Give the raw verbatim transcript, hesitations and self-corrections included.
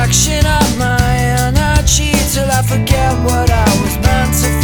fraction of my energy till I forget what I was meant to